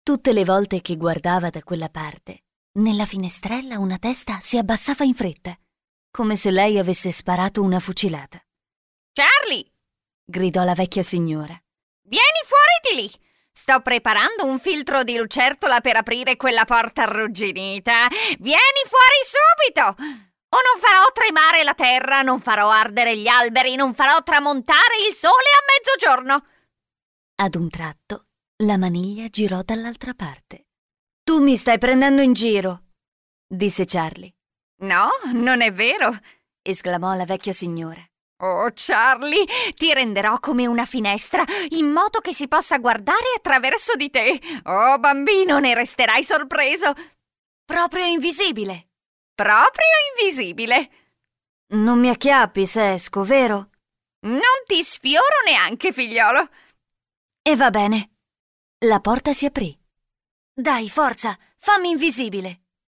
Tutte le volte che guardava da quella parte, nella finestrella una testa si abbassava in fretta, come se lei avesse sparato una fucilata. Charlie! Gridò la vecchia signora. Vieni fuori di lì! Sto preparando un filtro di lucertola per aprire quella porta arrugginita. Vieni fuori subito! O non farò tremare la terra, non farò ardere gli alberi, non farò tramontare il sole a mezzogiorno. Ad un tratto, la maniglia girò dall'altra parte. Tu mi stai prendendo in giro, disse Charlie. No, non è vero, esclamò la vecchia signora. Oh, Charlie, ti renderò come una finestra, in modo che si possa guardare attraverso di te. Oh, bambino, ne resterai sorpreso. Proprio invisibile. Proprio invisibile. Non mi acchiappi se esco, vero? Non ti sfioro neanche, figliolo. E va bene. La porta si aprì. Dai, forza, fammi invisibile.